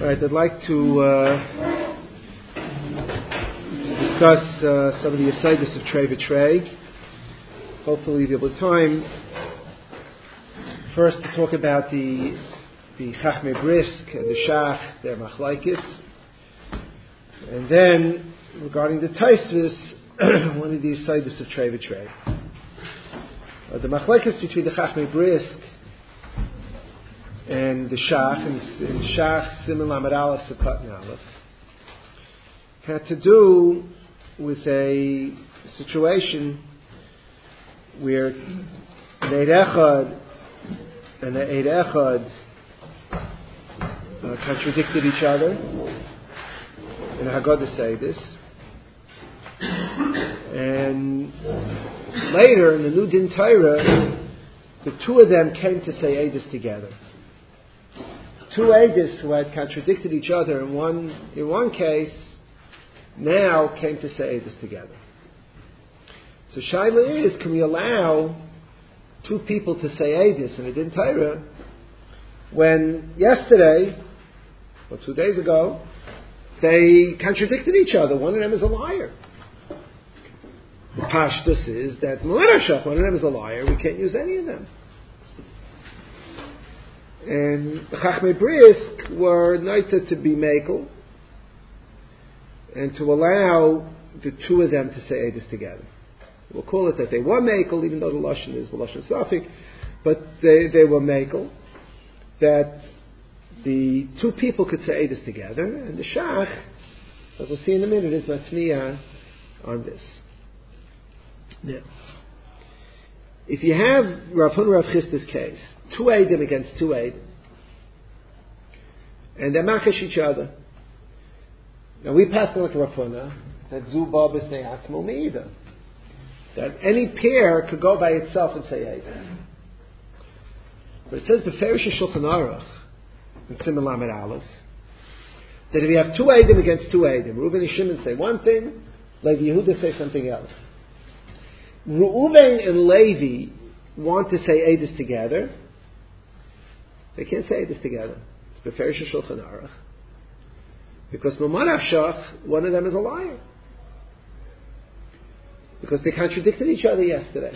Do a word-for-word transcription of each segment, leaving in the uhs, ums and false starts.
All right, I'd like to, uh, to discuss uh, some of the Yesodus of Trei V'Trei. Hopefully there'll be time first to talk about the the Chachmei Brisk and the Shach, their Machlaikis, and then regarding the Taisvis, one of the Yesodus of Trei V'Trei. Uh, the Machlaikis between the Chachmei Brisk and the Shach, and, and Shach Siman Lamed Aleph Sukkot Aleph, had to do with a situation where an Eid Echad and the Eid Echad uh, contradicted each other. And Haggadah say this. And later in the New Din Torah, the two of them came to say Eidos together. Two Eidos who had contradicted each other in one in one case now came to say Eidos together. So Shaila is, can we allow two people to say Eidos in a Din Torah when yesterday, or two days ago, they contradicted each other? One of them is a liar. The Pashtus is that Mu'arashach, one of them is a liar, we can't use any of them. And the Chachmei Brisk were noted to be Mekel and to allow the two of them to say Eidos together. We'll call it that they were Mekel, even though the Lashon is the Lashon Safik, but they, they were Mekel, that the two people could say Eidos together, and the Shach, as we'll see in a minute, is Matniya on this. Now, if you have Rav Huna Rav Chisda's case, two Eidim against two Eidim, and they're machash each other. Now we pass on like Rav Huna that Zuba b'snei atzmo meida, that any pair could go by itself and say Eidim. But it says b'ferish Shulchan Aruch in Siman Lamed Aleph that if you have two Eidim against two Eidim, Reuven and Shimon say one thing, Levi Yehuda say something else. Reuven and Levi want to say Eidos together. They can't say Eidos together. It's Beferish Shulchan Aruch. Because Mu'arashach, one of them is a liar. Because they contradicted each other yesterday.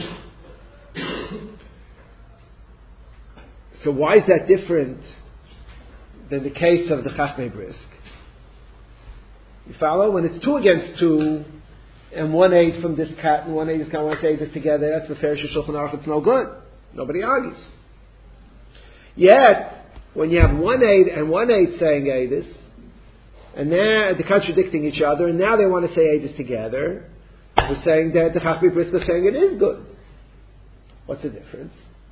So why is that different than the case of the Chachmei Brisk? You follow? When it's two against two, and one aid from this cat and one aid is going to say this together, that's the Beferish Shulchan Aruch, it's no good. Nobody argues. Yet, when you have one aid and one aid saying Eidos, and now they're contradicting each other, and now they want to say Eidos together, we're saying that the Chachmei Brisk is saying it is good. What's the difference?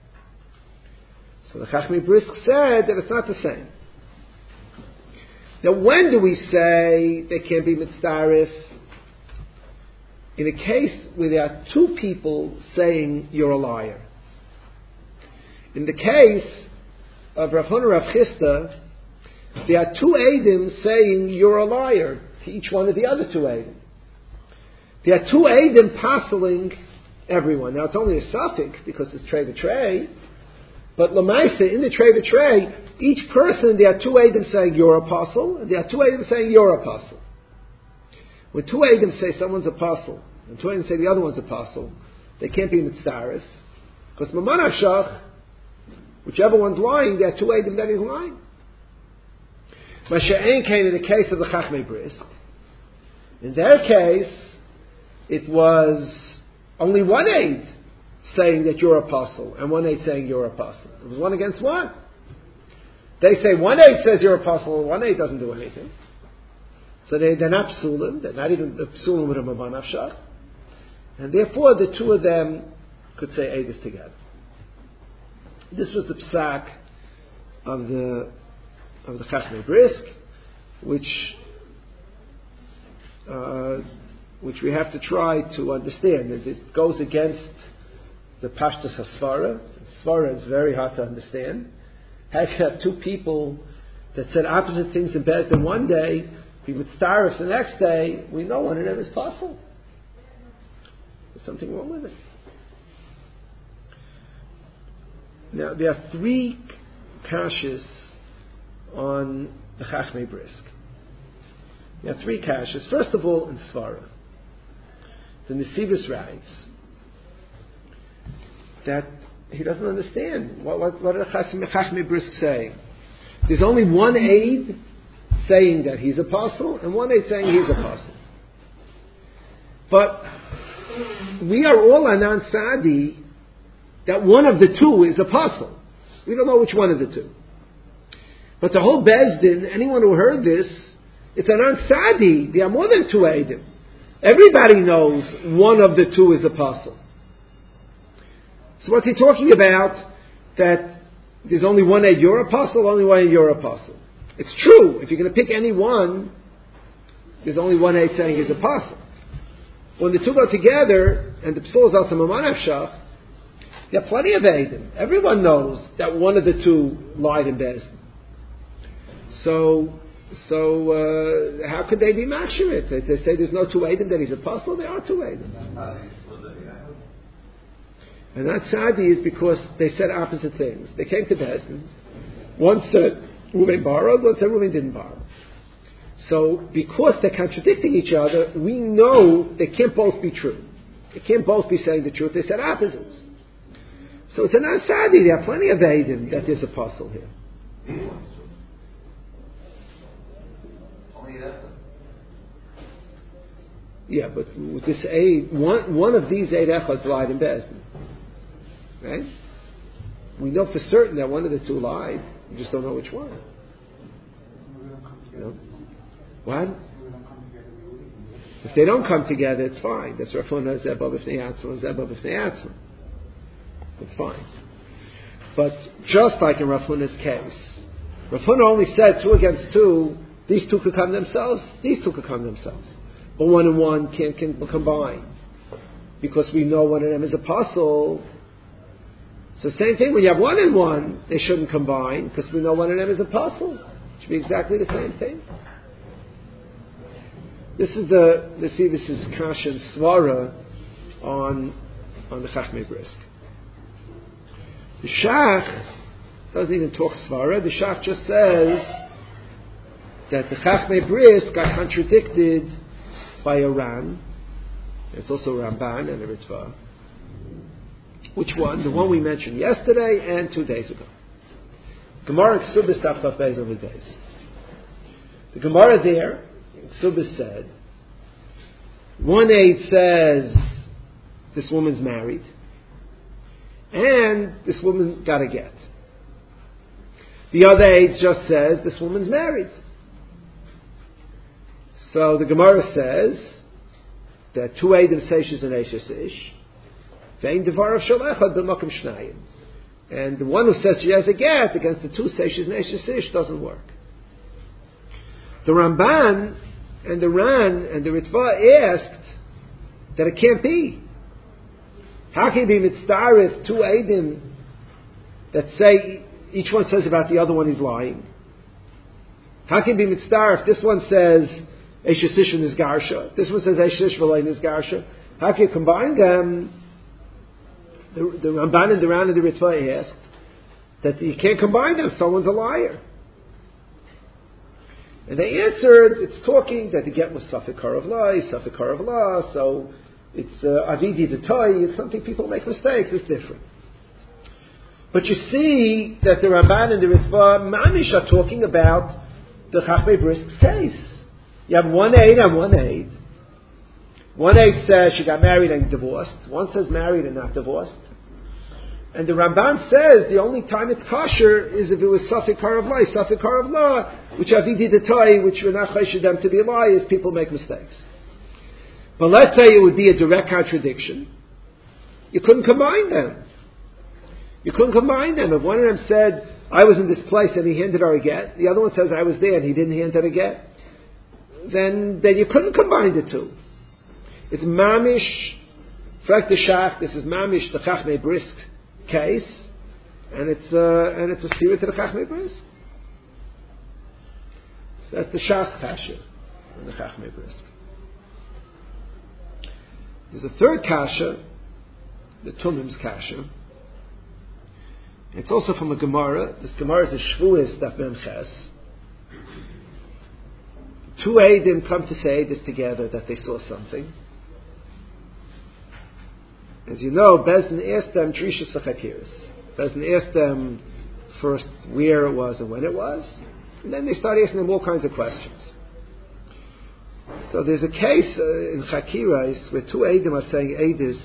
So the Chachmei Brisk said that it's not the same. Now, when do we say they can't be mitzdarif? In a case where there are two people saying you're a liar. In the case of Rav Huna Rav Chisda, there are two Eidim saying you're a liar to each one of the other two Eidim. There are two Eidim passing everyone. Now it's only a suffix because it's Trei V'Trei, but Lamaisa, in the Trei V'Trei, each person, there are two Eidim saying you're apostle, and there are two Eidim saying you're apostle. When two Eidim say someone's apostle, and two Eidim say the other one's apostle, they can't be mitzdarif, because Mu'arashach, whichever one's lying, there are two Eidim that is lying. Masha'en came in the case of the Chachmei Brisk. In their case, it was only one Eid saying that you're apostle, and one Eid saying you're apostle. It was one against one. They say one Eid says you're apostle, and one Eid doesn't do anything. So they, they're not psulim, they're not even psulim with a Mu'arashach. And therefore the two of them could say Eidos together. This was the psak of the of the Chachmei Brisk, which uh, which we have to try to understand. It, it goes against the Pashtus HaSvara. Svara is very hard to understand. How you have two people that said opposite things in Beis Din one day, be mitzdarif the next day, we know one of them is possible. There's something wrong with it. Now, there are three kashas on the Chachmei Brisk. You have three kashas. First of all, in Svara, the Nesivus writes that he doesn't understand. What, what, what did the Chachmei Brisk say? There's only one aid saying that he's apostle, and one aid saying he's apostle. But we are all anan sadi that one of the two is apostle. We don't know which one of the two. But the whole Bezdin, anyone who heard this, it's anan sadi. There are more than two aidim. Everybody knows one of the two is apostle. So what's he talking about? That there's only one aid, you're apostle, only one aid, you're apostle. It's true. If you're going to pick any one, there's only one aid saying he's apostle. When the two go together, and the psul is also mamanavshach, there are plenty of aidim. Everyone knows that one of the two lied in Bezdin. So, so uh, how could they be mashir it? They, they say there's no two aidim that he's apostle. There are two aidim. And that sadi is because they said opposite things. They came to Bezdin. One said Reuven borrowed, one said Reuven didn't borrow. So because they're contradicting each other, we know they can't both be true. They can't both be saying the truth. They said opposites. So it's an ansadi. There are plenty of aidim that there's apostle here. Yeah, but with this aid, one, one of these eight echods lied in Bezdin. Right? We know for certain that one of the two lied. We just don't know which one. You know? What? If they don't come together, it's fine. That's Rav Huna Zeba b'fnei Atzma, Zeba b'fnei Atzma. It's fine. But just like in Rav Huna's case, Rav Huna only said two against two. These two could come themselves. These two could come themselves. But one and one can can combine because we know one of them is apostle. So same thing, when you have one and one, they shouldn't combine because we know one of them is apostle. It should be exactly the same thing. This is the, the see, this is Kasha and Svara on, on the Chachmei Brisk. The Shach doesn't even talk Svara. The Shach just says that the Chachmei Brisk got contradicted by a Ran. It's also Ramban and a Ritva. Which one? The one we mentioned yesterday and two days ago. Gemara Ksubis Taftav Beis on the days. The Gemara there, Ksubis said, one aid says this woman's married, and this woman got a get. The other aid just says this woman's married. So the Gemara says that two aidim say she's an Eishes Ish. And the one who says she has a get against the two say she's an Eishes Ish doesn't work. The Ramban and the Ran and the Ritva asked that it can't be. How can it be mitzvah if two aidim that say each one says about the other one he's lying? How can it be mitzvah if this one says Eishes Ish is Garsha, this one says Eishes Ish v'lein is Garsha? How can you combine them? The, the Ramban and the Ran and the Ritva asked that you can't combine them. Someone's a liar. And they answered, it's talking that the get was Safek Harav La, Safek Harav La, so it's uh, Avidi the Toy, it's something people make mistakes, it's different. But you see that the Ramban and the Ritva, Mamish are talking about the Chachmei Brisk's case. You have one aid and one aid. One aid says she got married and divorced. One says married and not divorced. And the Ramban says the only time it's kosher is if it was Safek Harav La, Safek Harav La, which Avidi Detai, which we're not chayshid them to be a lie, is people make mistakes. But let's say it would be a direct contradiction. You couldn't combine them. You couldn't combine them. If one of them said, I was in this place and he handed her a get, the other one says, I was there and he didn't hand her a get, then, then you couldn't combine the two. It's mamish, frek the shach, this is mamish, the Chachmei Brisk case, and it's, uh, and it's a spirit to the Chachmei Brisk. So that's the shach kasha and the Chachmei Brisk. There's a third kasha, the Tumim's kasha. It's also from a Gemara. This Gemara is a Shvuas Daf Mem Ches. two Eidim come to say this together, that they saw something. As you know, Bezdin asked them Trishus v'Chakiris. Bezdin asked them first where it was and when it was, and then they start asking them all kinds of questions. So there's a case uh, in Chakiris where two Eidim are saying Eidis.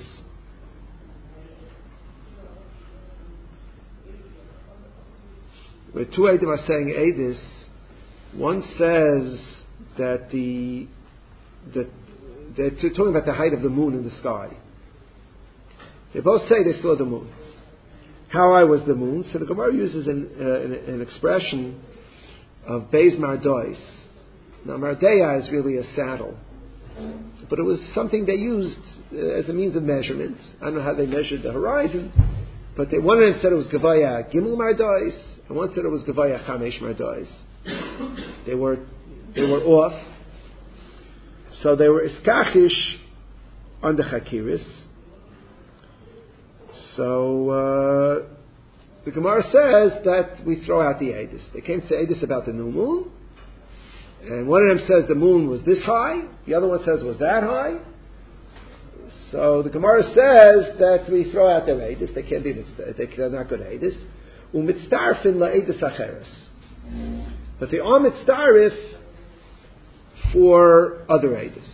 Where two Eidim are saying Eidis, one says that the that they're talking about the height of the moon in the sky. They both say they saw the moon. How high was the moon? So the Gemara uses an, uh, an, an expression of Beis Mardois. Now Mardeya is really a saddle, but it was something they used uh, as a means of measurement. I don't know how they measured the horizon, but they, one of them said it was Gavaya Gimel Mardois, and one said it was Gavaya Chamesh Mardois. They were they were off. So they were iskachish on the Chakiris. So uh, the Gemara says that we throw out the Eidus. They came to say Eidus about the new moon, and one of them says the moon was this high, the other one says it was that high. So the Gemara says that we throw out their Eidus. They can't be they're not good Eidus. Umitztarfin la'Eidus acheres, but they are mitztarif for other Eidus.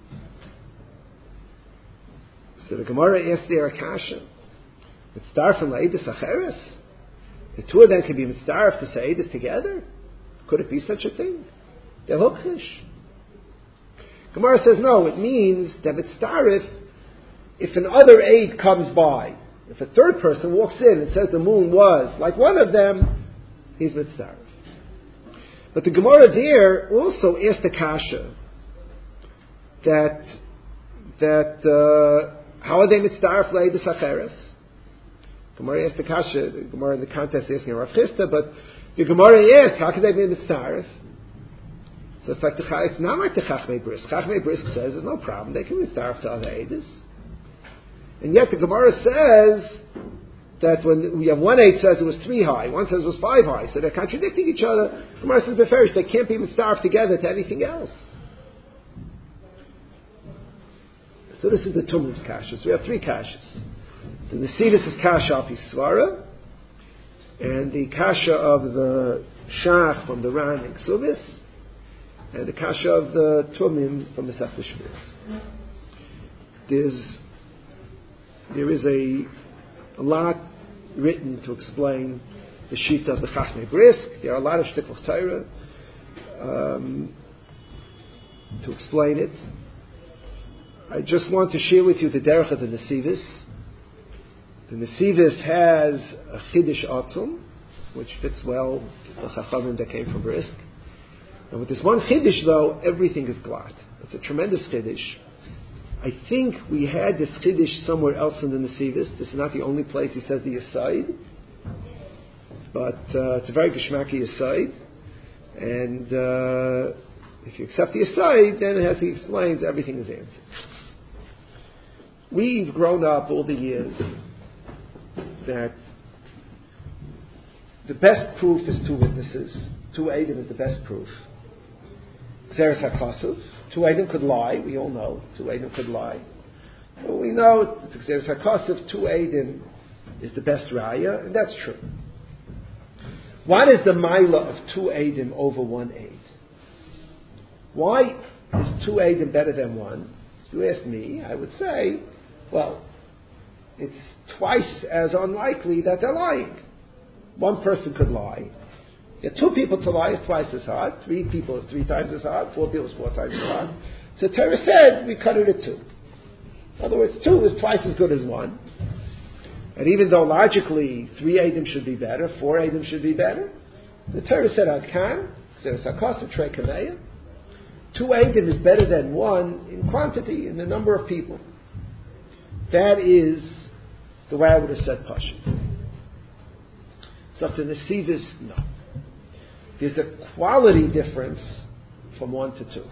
So the Gemara asked their Akasha. Mitzdarfin la'edus acheres? The two of them can be mitzdarf to say edus together? Could it be such a thing? They're hukchish. Gemara says no, it means that mitzdarif, if another aid comes by, if a third person walks in and says the moon was like one of them, he's mitzdarif. But the Gemara there also asked the Kasha that, that uh, how are they mitzdarf la'edus acheres? Gemara asked the Kasha, the Gemara in the contest asking Rav Chisda, but the Gemara asks, how can they be mitzdarif? So it's like the it's not like the Chachmei Brisk. Chachmei Brisk says there's no problem; they can mitzdarif to other edus. And yet the Gemara says that when we have one aid says it was three high, one says it was five high, so they're contradicting each other. The Gemara says beferish they can't be mitzdarif together to anything else. So this is the Tumum's Kasha. So we have three Kashas. The Nesidus is Kasha Api Svara, and the Kasha of the Shach from the Ran and Ksuvis, and the Kasha of the Tumim from the Sefta Shvius. There's there is a, a lot written to explain the Shita of the Chachmei Brisk. There are a lot of Shtiklach Torah um, to explain it. I just want to share with you the derech of the Nesidus. The Nesidus has a Chiddush Atzum, which fits well the Chachamim that came from Brisk. And with this one Chiddush, though, everything is glatt. It's a tremendous Chiddush. I think we had this Chiddush somewhere else in the Nesidus. This is not the only place he says the Yesod, but uh, it's a very Geshmaki Yesod. And uh, if you accept the Yesod, then as he explains, everything is answered. We've grown up all the years that the best proof is two witnesses. Two Eidim is the best proof. Xeris HaKosov. Two Eidim could lie. We all know. Two Eidim could lie. Well, we know it's Xeris HaKosov. Two Eidim is the best Raya, and that's true. What is the Maila of two Eidim over one Eid? Why is two Eidim better than one? If you ask me, I would say, well, it's twice as unlikely that they're lying. One person could lie. Get two people to lie is twice as hard. Three people is three times as hard. Four people is four times as hard. So Torah said we cut it at two. In other words, two is twice as good as one. And even though logically three Eidim should be better, four Eidim should be better, the Torah said Adkan, Xeris HaKosov, Trei Kameya. Two Eidim is better than one in quantity, in the number of people. That is the way I would have said Pashut. So to Nesidus, no. There's a quality difference from one to two.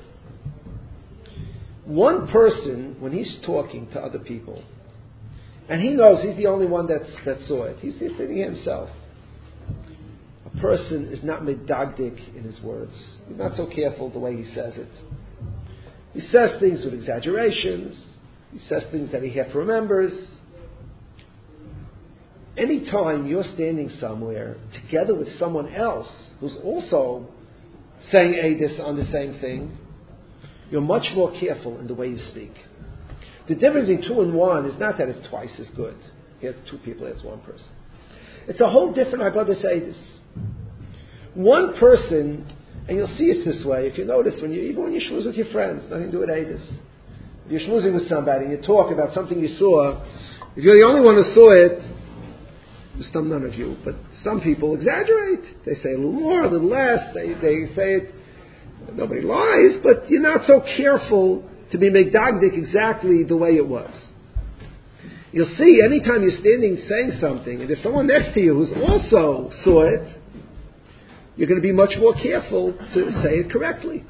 One person, when he's talking to other people, and he knows he's the only one that's, that saw it, he's thinking himself. A a person is not medagdik in his words. He's not so careful the way he says it. He says things with exaggerations. He says things that he half remembers. Anytime you're standing somewhere together with someone else who's also saying Eidus on the same thing, you're much more careful in the way you speak. The difference between two and one is not that it's twice as good. Here's two people, here's one person. It's a whole different Haggadah Eidus. One person, and you'll see it this way, if you notice, when you, even when you schmooze with your friends, nothing to do with Eidus. If you're schmoozing with somebody and you talk about something you saw, if you're the only one who saw it, some, none of you, but some people exaggerate. They say a little more, a little less. They, they say it, nobody lies, but you're not so careful to be megdagdik exactly the way it was. You'll see, anytime you're standing saying something, and there's someone next to you who's also saw it, you're going to be much more careful to say it correctly.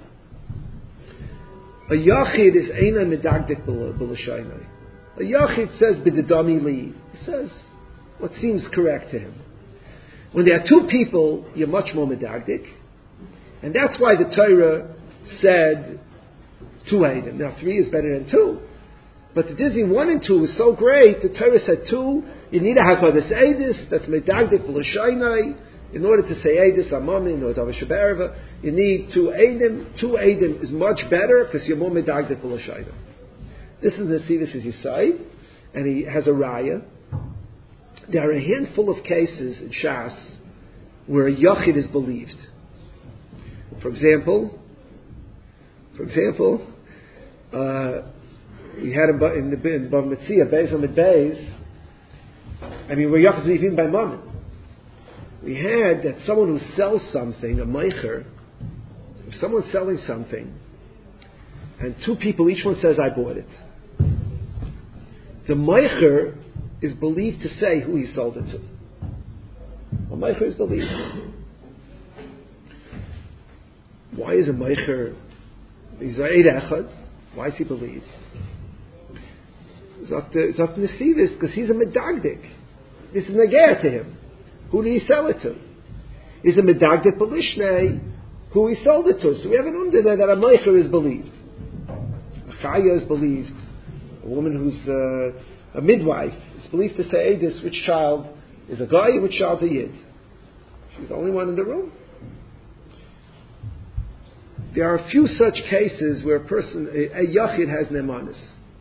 A yachid is eina medagdik b'lashaynai. A yachid says b'dedami li. He says what seems correct to him. When there are two people, you're much more medagdik, and that's why the Torah said two eidim. Now three is better than two, but the dizzy one and two is so great. The Torah said two. You need a hakadas eidus that's medagdik b'lashaynai. In order to say eidus amamin or davar shebe'erva, you need two eidim. Two eidim is much better because you're more medagdik b'lashaynai. This is the Nesivis Yisai, and he has a raya. There are a handful of cases in Shas where a yachid is believed. For example, for example, uh, we had in the in Bava Metzia, Beis Amid Beis. I mean, where yachid is even by mammon. We had that someone who sells something, a meicher, if someone's selling something, and two people, each one says, "I bought it." The meicher is believed to say who he sold it to. A meicher is believed. Why is a meicher? He's a eid echad. Why is he believed? Zok Nesivis, because he's a medagdik. This is negeh to him. Who did he sell it to? He's a medagdik b'lishnei, who he sold it to. So we have an under there that a meicher is believed. A chaya is believed. A woman who's uh, a midwife is believed to say Eidus, which child is a guy, which child is a yid. She's the only one in the room. There are a few such cases where a person, a, a yachid has nemanis.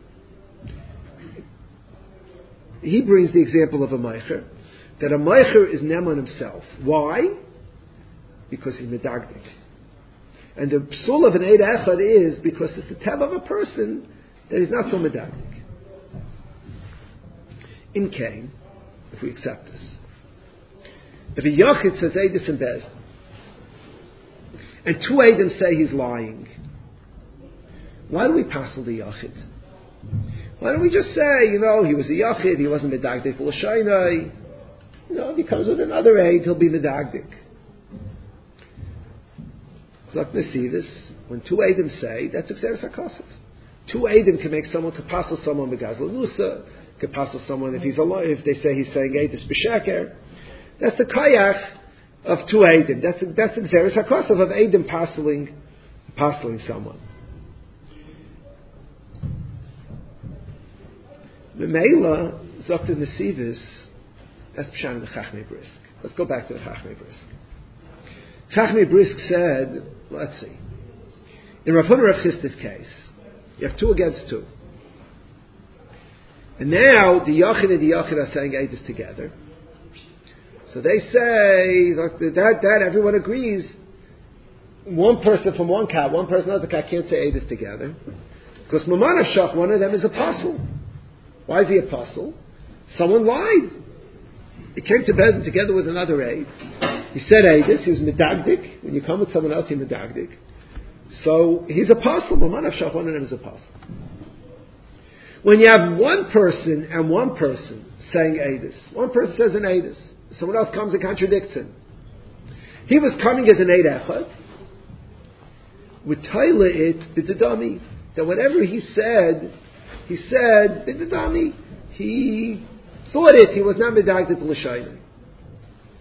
He brings the example of a meicher, that a meicher is neman himself. Why? Because he's medagdik. And the psul of an eid echad is because it's the tab of a person that he's not so medagdik. In Cain, if we accept this, if a yachid says eidus in Bez, and two eidim say he's lying, why do we passel the yachid? Why don't we just say, you know, he was a yachid, he wasn't medagdik l'shaynai. You know, if he comes with another aid, he'll be medagdik. Zok Nesivis, when two eidim say, that's exeris hakosov. Two eidim can make someone, could passel someone begazla nusa, could passel someone if he's alive, if they say he's saying eidus b'sheker. That's the kayach of two eidim. That's that's exeris hakosov of eidim passeling, passeling someone. Memela Zok Nesivis. That's Pshan in the Chachmei Brisk. Let's go back to the Chachmei Brisk. Chachmei Brisk said, let's see, in Rav Huna Rav Chisda's case, you have two against two. And now the Yachid and the Yachid are saying Eidus together. So they say, that, that everyone agrees, one person from one cat, one person from another cat can't say Eidus together. Because Maman Shach, one of them is apostle. Why is he apostle? Someone lied. He came to Bezin together with another aid. He said Eidus, he was medagdik. When you come with someone else, he's medagdik. So he's apostle. Maman Shach, one of them is apostle. When you have one person and one person saying Eidus, one person says an Eidus, someone else comes and contradicts him. He was coming as an Eid Echad. With Taila it, b'dedami, that whatever he said, he said, b'dedami, he thought it, he was not medagdik l'shayna.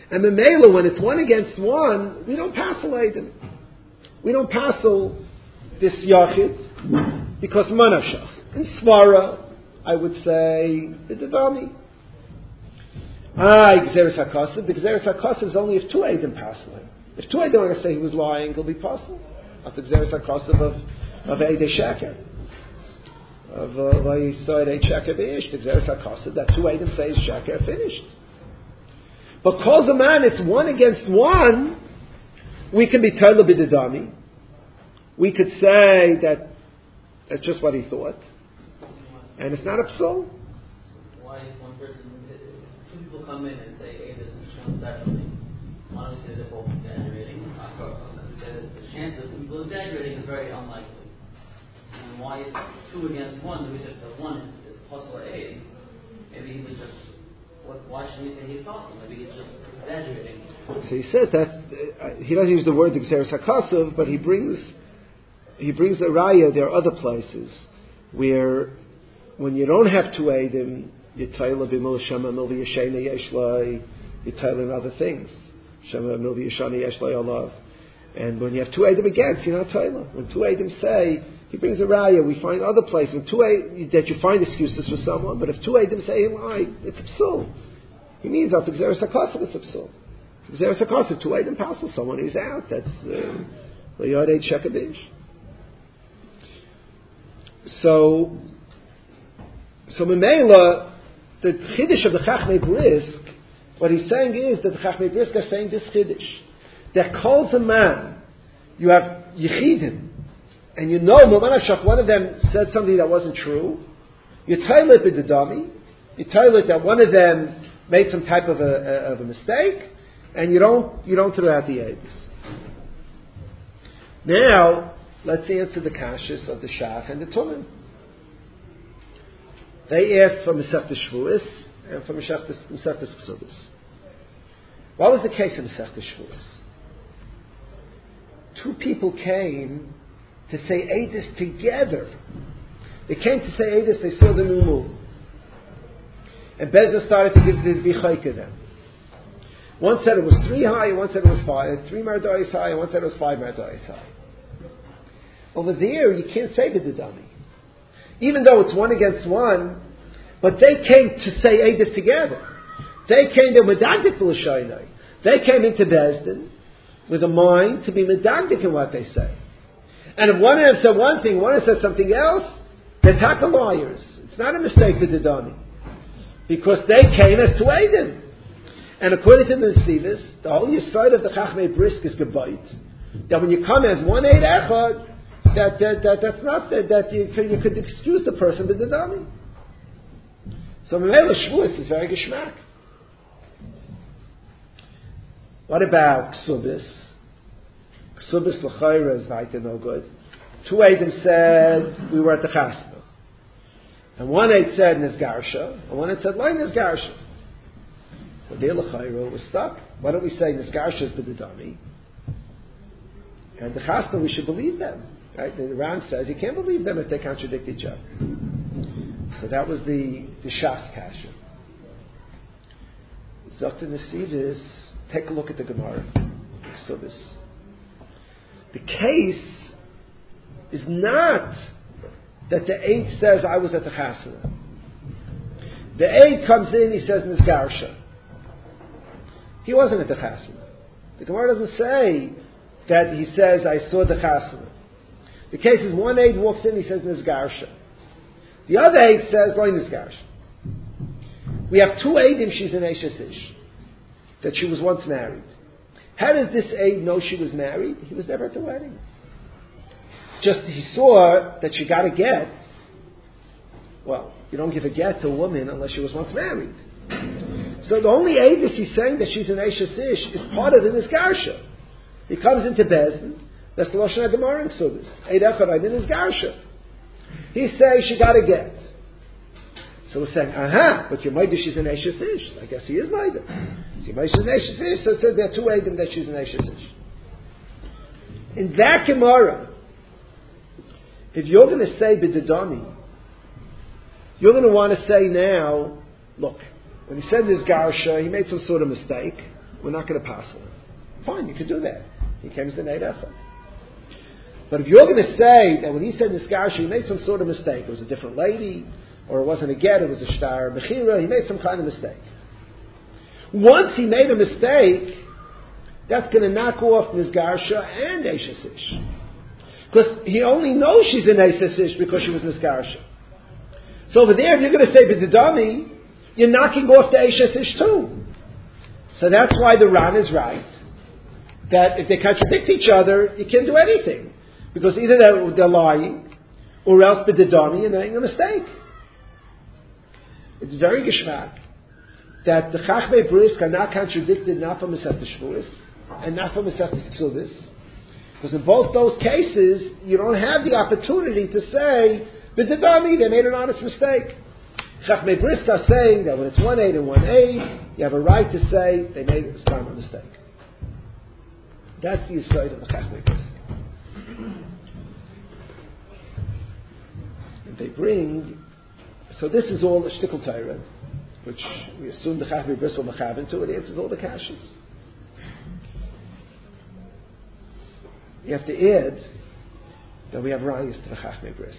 And the Mela, when it's one against one, we don't passel Eidim. We don't passel this Yachid because Manashach. In Svara, I would say, the Dami. Ah, Gzeres HaKasav. The Gzeres HaKasav is only if two Eidim passel him. If two Eidim are going to say he was lying, he'll be passel. That's the Gzeres HaKasav of, of Eidei Sheker. Of Vayisayid Sheker B'ish. The Gzeres HaKasav, that two Eidim say is Sheker, finished. But calls a man, it's one against one, we can be Toila B'Dadami. We could say that that's just what he thought. And it's not a psul. Why if one person, two people come in and say, hey, this is shown separately, why don't we say they're both exaggerating? The chance of people exaggerating is very unlikely. And why is two against one, do we say that one is, is puzzle A? Maybe he was just, what, why should we say he's puzzle? Maybe he's just exaggerating. So he says that, uh, he doesn't use the word Gzeres HaKasav, but he brings He brings a raya. There are other places where, when you don't have two eidim, you taila b'mil shema mil v'yashena yeshlai, you taila in other things. Shema mil v'yashena yeshlai alav. And when you have two eidim against, you're not taila. When two eidim say, he brings a raya. We find other places when two eidim, that you find excuses for someone, but if two eidim say he lied, it's a psul. He means out to Gzeres HaKasav, it's a psul. Gzeres HaKasav, two eidim passel someone, he's out. That's l'yadei shekabish. So, so Memela, the Chiddush of the Chachmei Brisk, what he's saying is that the Chachmei Brisk are saying this Chiddush. That calls a man, you have Yechidim, and you know, Mamanashach, one of them said something that wasn't true, you tell it with the dummy, you tell it that one of them made some type of a, a, of a mistake, and you don't, you don't throw out the eggs. Now, let's answer the kashas of the Shach and the Tumim. They asked for Masechtas Shvuos and for Masechtas Ksubos. What was the case of Masechtas Shvuos? Two people came to say Eidos together. They came to say Eidos, they saw the new moon. And Bezos started to give the Bichayk to them. One said it was three high, and one said it was five, three Mardayis high, and one said it was five Mardayis high. Over there, you can't say B'Dadami. Even though it's one against one, but they came to say Eidos together. They came to Medagdik B'Lashaynai. They came into Bezdin with a mind to be Medagdik in what they say. And if one of them said one thing, one of them said something else, they're taka liars. It's not a mistake B'Dadami. Because they came as two Eidim. And according to the Nesivos, the whole Yesod of the Chachmei Brisk is Gebayt. That when you come as one Eid Echad, That, that, that that's not that, that you, could, you could excuse the person with the dummy. So Memela Shvuos is very geschmack. What about Ksubis? Ksubis l'chayra is not no good. Two Eidim said we were at the Chasna, and one Eid said Nizgarsha, and one Eid said Loi Nizgarsha. So the l'chayra was stuck. Why don't we say Nizgarsha is with the dummy, and the Chasna we should believe them? Right? The Ran says you can't believe them if they contradict each other. So that was the the Shas Kasha. Zokta Nesivos, take a look at the Gemara. Ksubis. The case is not that the Eid says I was at the Chasana. The Eid comes in, he says Nizgarsha. He wasn't at the Chasana. The Gemara doesn't say that he says I saw the Chasana. The case is one Eid walks in, he says Nizgarsha. The other Eid says, Loi Nizgarsha. We have two Eidim, she's an Eishes Ish, that she was once married. How does this Eid know she was married? He was never at the wedding. Just he saw that she got a get. Well, you don't give a get to a woman unless she was once married. So the only Eid that he's saying that she's an Eishes Ish is part of the Nizgarsha. He comes into Bezdin. That's the Lashon HaGemara in Ksubis. Eid Echad Eid Nizgarsha. He says she got a get. So we're saying, aha, but your Maidah, she's an Eishes Ish. I guess he is Maidah. So your Maidah, she's an Eishes Ish. So it says there are two Eidim that she's an Eishes Ish. In that Gemara, if you're going to say B'Dadami, you're going to want to say now, look, when he said Nizgarsha, he made some sort of mistake. we're not going to pass on it. Fine, you can do that. He came as an Eid Echad. But if you're going to say that when he said Niskarsha, he made some sort of mistake, it was a different lady, or it wasn't a get, it was a shtar Bechira, he made some kind of mistake. Once he made a mistake, that's going to knock off Niskarsha and Eishes Ish. Because he only knows she's an Eishes Ish because she was Niskarsha. So over there, if you're going to say B'didami, you're knocking off the Eishes Ish too. So that's why the Ran is right. That if they contradict each other, you can't do anything. Because either they're, they're lying, or else B'didami, you're making a mistake. It's very geschmack that the Chachmei Bris are not contradicted not from Masechta Shavuos and not from Masechta Ksubis. Because in both those cases, you don't have the opportunity to say, B'didami, they made an honest mistake. Chachmei Bris are saying that when it's one eight and one eight, you have a right to say they made a stam mistake. That's the aside of the Chachmei Bris. And they bring, so this is all the Shtickle Torah, which we assume the Chachmei Bris will mechav into. It answers all the kashas. You have to add that we have rayas to the Chachmei Bris.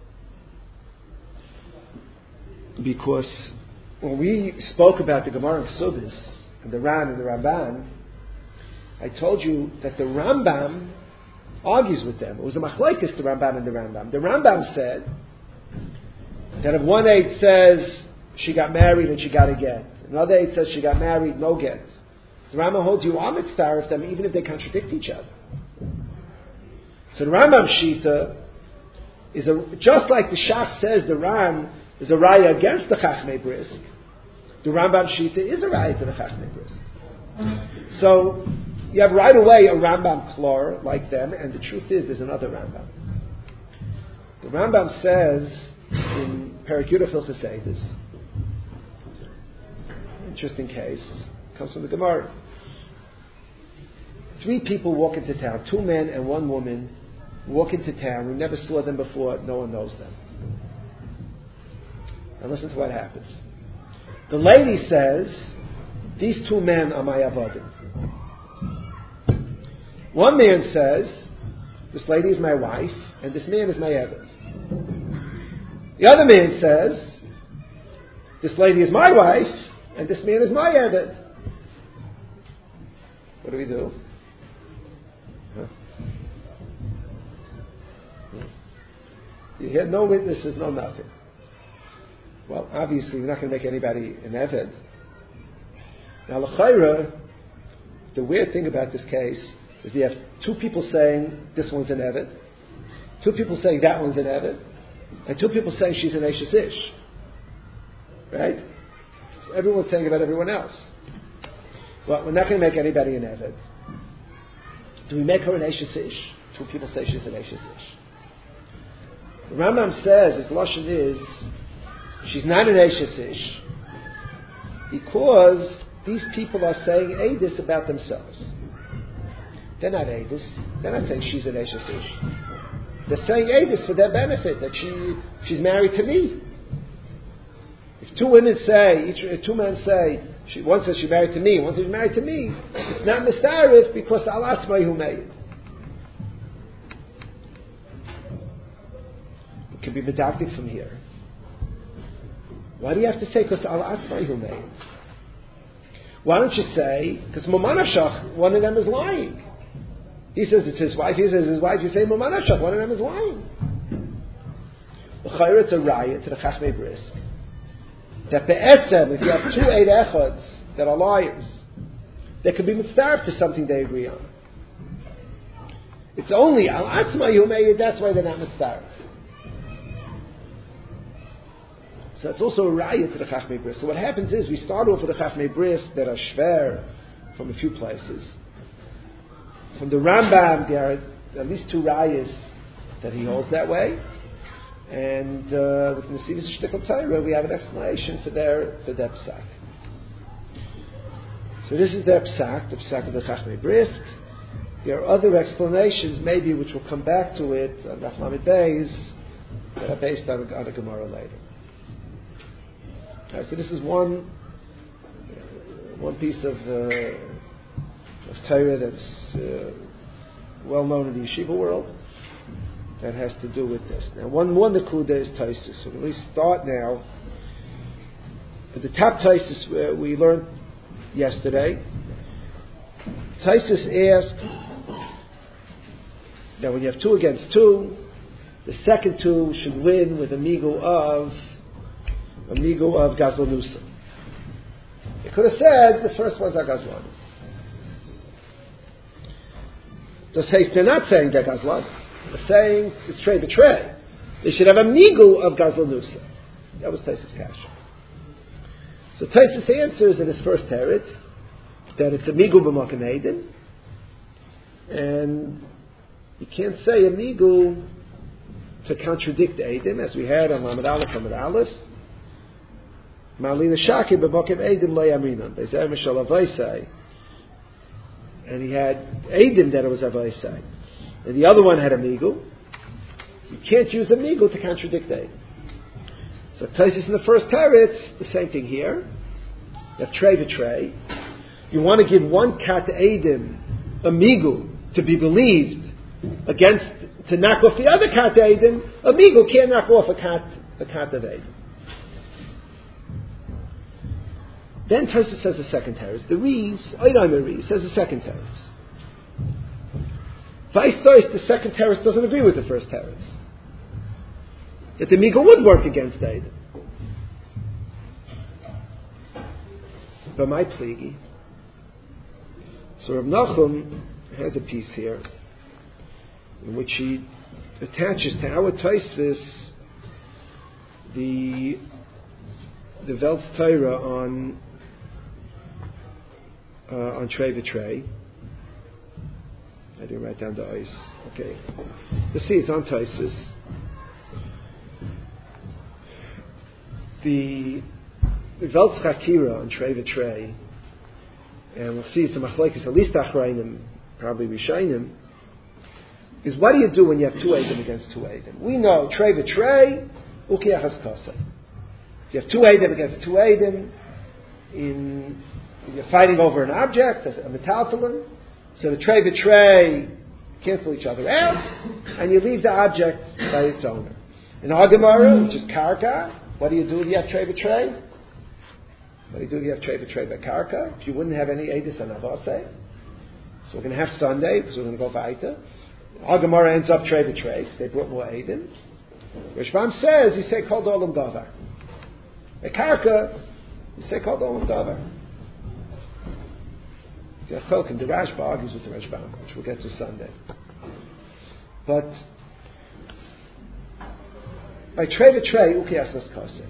Because when we spoke about the Gemara of Ksubis, and the Ran and the Ramban, I told you that the Rambam argues with them. It was a machlekes, the Rambam and the Rambam. The Rambam said that if one aid says she got married and she got a get, another aid says she got married, no get, the Rambam holds you are mitzvah of them even if they contradict each other. So the Rambam Shita is a, just like the Shach says the Ran is a raya against the Chachmei Bris, the Rambam Shita is a raya to the Chachmei Bris. So you have right away a Rambam Klor like them, and the truth is there's another Rambam. The Rambam says in Perek Yudaf Hilchos Eidos, interesting case, comes from the Gemara. Three people walk into town, two men and one woman walk into town. We never saw them before, no one knows them. Now listen to what happens. The lady says, these two men are my avodim. One man says, this lady is my wife, and this man is my eved. The other man says, this lady is my wife, and this man is my eved. What do we do? Huh? You had no witnesses, no nothing. Well, obviously, we're not going to make anybody an eved. Now, l'chayra, the weird thing about this case is you have two people saying this one's an eved, two people saying that one's an eved, and two people saying she's an Eishes Ish. Right? So everyone's saying about everyone else. Well, we're not going to make anybody an eved. Do we make her an Eishes Ish? Two people say she's an Eishes Ish. The Rambam says, his lashon is, she's not an Eishes Ish because these people are saying Eidus about themselves. They're not Eidus. They're not saying she's an Eishes Ish. They're saying Eidus for their benefit, that she she's married to me. If two women say, each two men say, she, one says she's married to me, one says she's married to me, it's not mistarif because al atzmai hu made. It can be medactic from here. Why do you have to say because al atzmai hu made? Why don't you say, because Mamanashach, one of them is lying. He says it's his wife, he says it's his wife, you say Mamanashach, one of them is lying. L'chayr, it's a raya to the Chachmei Bris. That be'etzem, if you have two Eid Echads that are liars, they could be mitzvah to something they agree on. It's only al atzma yumei, that's why they're not mitzvah. So it's also a raya to the Chachmei Bris. So what happens is we start off with the Chachmei Bris that are shver from a few places. From the Rambam, there are at least two rayas that he holds that way. And uh, with Nesivos Shtickle Torah, we have an explanation for their for their psak. So this is their psak, the psak of the Chachmei Bris. There are other explanations, maybe, which will come back to it on Daf Lamed Beis, that are based on, on a Gemara later. Right, so this is one one piece of uh, of Torah that's uh, well known in the yeshiva world that has to do with this. Now, one more Nakuda is Taisus. So we start now. At the top Taisus uh, we learned yesterday. Taisus asked that when you have two against two, the second two should win with a migu of a migu of Gazlanusa. You could have said the first ones are Gazlan. The case they're not saying they're Gazlan. They're saying it's Trey Betray. They should have a migu of Gazlanusa. That was Taisus Kasha. So Taisus answers in his first teretz that it's a migu b'makom edim, and you can't say a migu to contradict edim, as we had on Lamed Aleph, Lamed Aleph. Ma'alina shaki b'makom edim lo yaminan. Bezer mishal avaysai, and he had edim that it was avaysai, and the other one had a migu. You can't use a migu to contradict edim. So Taisus in the first teretz, the same thing here. You have trey v'trey. You want to give one kat edim a migu to be believed against, to knock off the other kat edim. A migu can't knock off a kat a kat of edim. Then Taisus says the second teretz. The Rees, Oidam Rees says the second teretz. Vice versa, the second teretz doesn't agree with the first teretz. That the migu would work against edim. But my pligi. So Rav Nachum has a piece here in which he attaches to our Taisvis the the Veltz Torah on uh, on Trey v'Trey. I didn't write down the ice. Okay, let's see. It's on Taisvis. The Veltz Chakira on Trey v'Trey. And we'll see it's a machlekes at least achrayim, probably rishayim, is what do you do when you have two edim against two edim? We know trey v'trey, ukiachas kasa. If you have two edim against two edim, in you're fighting over an object, a metaltalin, so the trey v'trey cancel each other out, and you leave the object by its owner. In Agamara, which is karka, what do you do if you have trey v'trey? What do you do if you have trey v'trey by karka? If you wouldn't have any edis on avase, so we're going to have Sunday because we're going to go vaita. Agamara ends up trey v'trey, so they brought more edim. Rishbam says you say kol dolam davar. By karka, you say kol dolam davar. The Cholkim, the Rashba argues with the Rashbam, which we'll get to Sunday. But by trey v'trey ukiasas kase.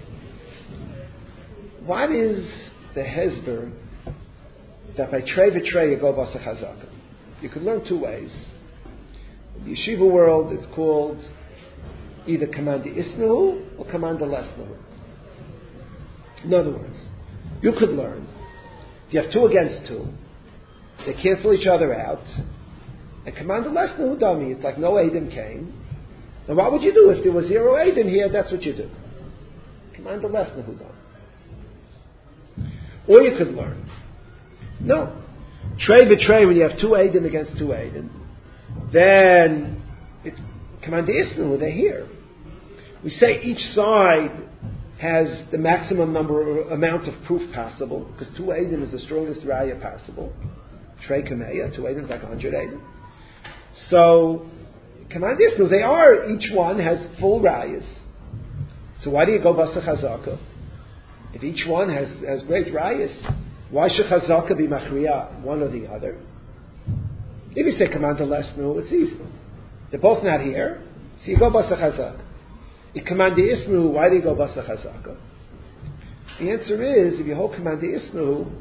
What is the hezber that by trey v'trey you go basa chazaka? You can learn two ways. In the yeshiva world, it's called either command isnahu or command lesnahu. In other words, you could learn if you have two against two, they cancel each other out, and command lesnahu dummy. It's like no edim came. And what would you do if there was zero edim here? That's what you do. Command lesnahu dummy. Or you could learn. No. Trey v'trey, when you have two edim against two edim, then it's command isnu, they're here. We say each side has the maximum number, amount of proof possible, because two edim is the strongest raya possible. Trey kameya, two edim is like a hundred edim. So, command isnu, they are, each one has full rayas. So why do you go basa chazaka? If each one has, has great rayas, why should chazaka be machriya, one or the other? If you say command the lesnu, it's easy. They're both not here, so you go basa chazaka. You command the isnu, why do you go basa chazaka? The answer is, if you hold command the isnu,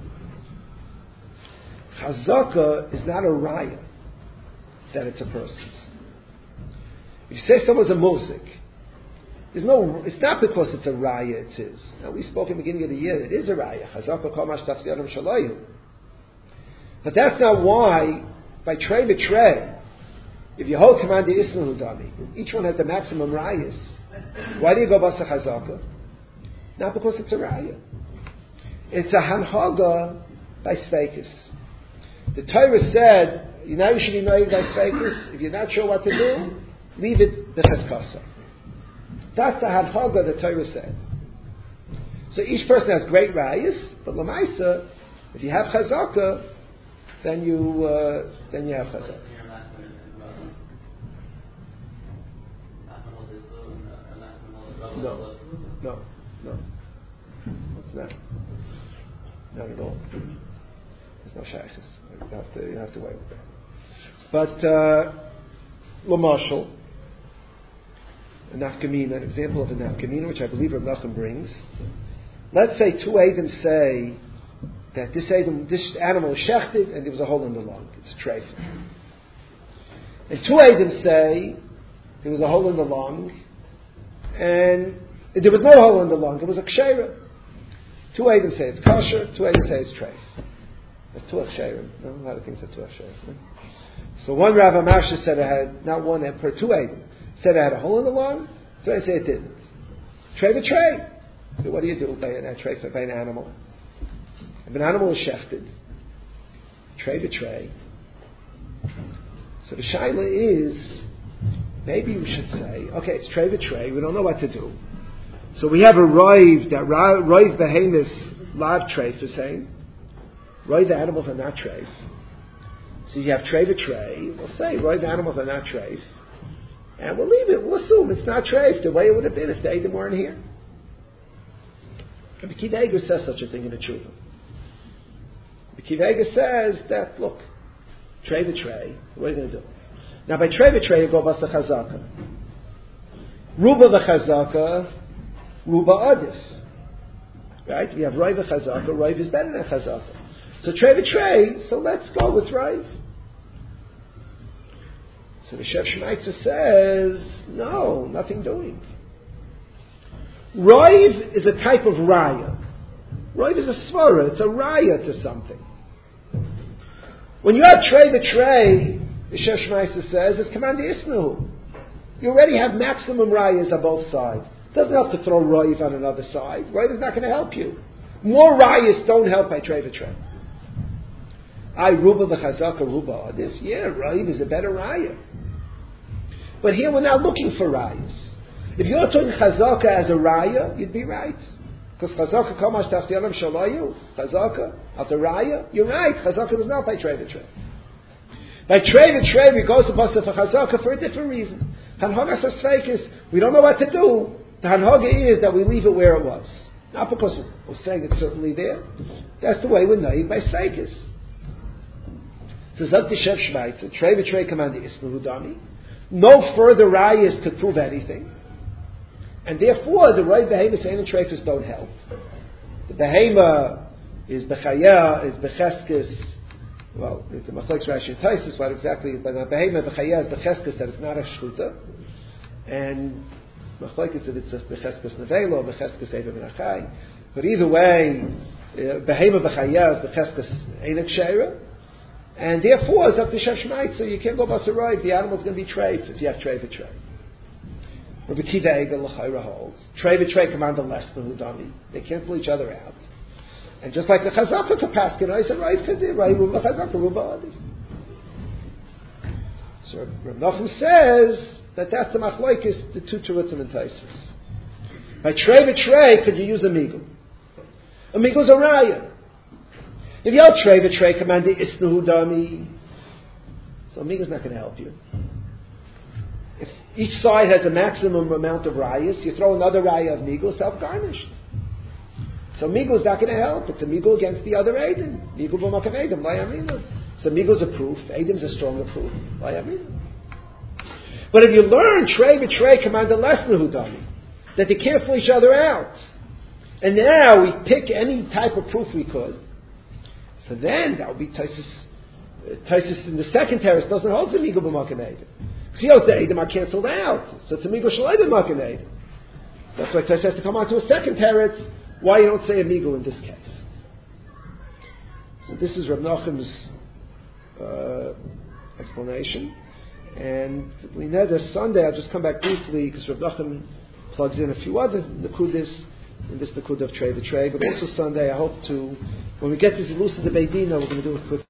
chazaka is not a raya that it's a person. If you say someone's a muzik, There's no, it's not because it's a raya, it is. Now, we spoke in the beginning of the year, it is a raya. Chazaka kol mash tafsiyadam shalayu. But that's not why, by trey v'trey, if you hold command the ismahu dami, each one has the maximum rayas. Why do you go basa chazaka? Not because it's a raya. It's a hanhaga by sveikus. The Torah said, you know you should be married by Sveikus. If you're not sure what to do, leave it the Cheskasa. That's the Hadhaga the Torah said. So each person has great rayas, but Lamaisa, if you have Chazaka, then you uh, then you have Chazaka. No, no, no. It's not. Not at all. There's no shaykhs. You have to, you have to wait with that. But uh, Lamashal, a nafkamina, an example of a nafkamina, which I believe Rav Nachum brings. Let's say two Adam say that this Adam, this animal is shechted and there was a hole in the lung. It's a treif. And two Adam say there was a hole in the lung and there was no hole in the lung. It was a kshera. Two Adam say it's kosher. Two Adam say it's treif. That's two kshera. No, a lot of things are two kshera. No? So one Rav Amasha said it had not one per two Adam said it had a hole in the lung. So I say it didn't. Treif a treif. So what do you do by an, by an animal? If an animal is shechted, tray to tray. So the shaila is, maybe we should say, okay, it's tray to tray. We don't know what to do. So we have a rive that rive behemoth lav treif is saying. Rive the animals are not treif. So you have tray to tray. We'll say rive the animals are not treif, and we'll leave it. We'll assume it's not treif the way it would have been if the Adam weren't here. Rabbi Akiva Eiger says such a thing in the Tshuva. Rabbi Akiva Eiger says that, look, tray to tray, what are you going to do? Now by tray to tray you go basa chazaka. Ruba v'chazaka, ruba adif. Right? If you have Raiv v'chazaka, Raiv is better than chazaka. So tray to tray, so let's go with Raiv. So the Shev Shmaitza says, no, nothing doing. Raiv is a type of raya. Raiv is a svara, it's a raya to something. When you have tray to tray, the Shev Shmaisa says, it's commandi isnu. You already have maximum rayas on both sides. It doesn't help to throw Raiv on another side. Raiv is not going to help you. More rayas don't help by tray to tray. I ruba v'chazaka ruba adif. Yeah, Raiv is a better raya. But here we're not looking for rayas. If you're talking chazaka as a raya, you'd be right. Because chazaka kamash tachtiyalam shalayu, chazaka as a raya, you're right. Chazaka does not by tray to tray. By tray to tray, we go to basa for chazaka for a different reason. Hanhaga sasveikis, we don't know what to do. The hanhaga is that we leave it where it was. Not because we're saying it's certainly there. That's the way we're named by sveikis. So Zad Tishev Shmaitza, tray to tray command ismu hudami. No further rayas could prove anything. And therefore, the right behemoth and treifus don't help. The behemoth is bechaya, is becheskes. Well, it's a machlekes Rashi and Taisus. What exactly? But the behemoth bechaya is becheskes that it's not a shchuta, and machlekes that it's a becheskes nevelo, becheskes eva benachai. But either way, behemoth bechaya is becheskes einik sheira, and therefore, it's up to Shev Shmaitza. So you can't go basarai. The animal's going to be treif if you have treif for treif. Rabbi Akiva Eiger l'chayra holds. Trey v'trey command the less than hudami. They cancel each other out. And just like the chazaka kapaskin, I said, right, right, ruba chazaka, ruba adi. So Rav Nachum says that that's the machlokes, the two terutzim and taisus. By trey v'trey, could you use a migul? A migul is a raya. If you have trey v'trey command the isnu hudami, so a migul is not going to help you. If each side has a maximum amount of rayas, you throw another raya of migul, self-garnished. So migul is not going to help. It's a migul against the other Eidim. Migul b'makam Eidim, layamina. So migul is a proof. Eidim's a stronger proof. Layamina. But if you learn trey v'trey command the less hudami, that they cancel each other out, and now we pick any type of proof we could, so then that would be Taisus. Uh, Taisus in the second terrace doesn't hold the migul b'makam Eidim. Chiyot the Eidim are cancelled out. So it's a migul shel Eidim makam Eidim. That's why Taisus has to come on to a second terrace. Why you don't say a migul in this case? So this is Rav Nachum's uh, explanation. And we know that Sunday, I'll just come back briefly because Rav Nachum plugs in a few other nekudas in this nekud of trade the trade. But also Sunday, I hope to, when we get to Zelusa the Beidina, we're going to do a quick